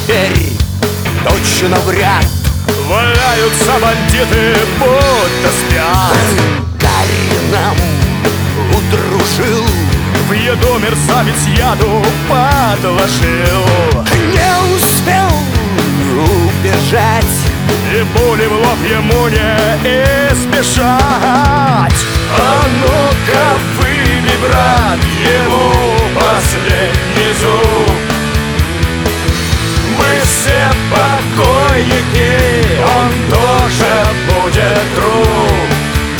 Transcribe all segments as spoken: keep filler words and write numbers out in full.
теперь точно в ряд валяются бандиты, будто спят. Гарри нам удружил, в еду мерзавец яду подложил. не успел убежать, и пули в лоб ему не избежать. А ну-ка выбей, брат, ему последний зуб. Мы все покойники, он тоже будет труп.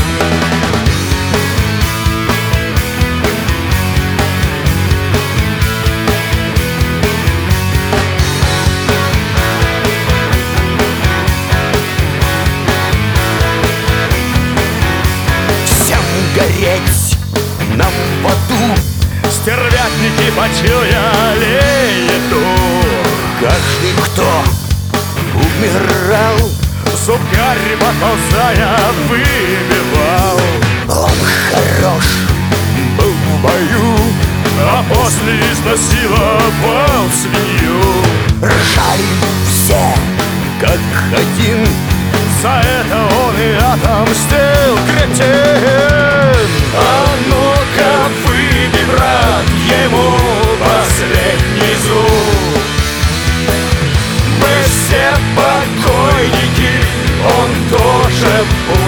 гореть нам в аду. Стервятники почуяли еду. Каждый, кто умирал, зуб Гарри поползая выбивал. Он хорош был в бою, а после изнасиловал свинью. Ржали все как один, за это он и отомстил, кретин. А ну-ка выбей, брат, ему последний зуб. Мы все покойники, он тоже будет.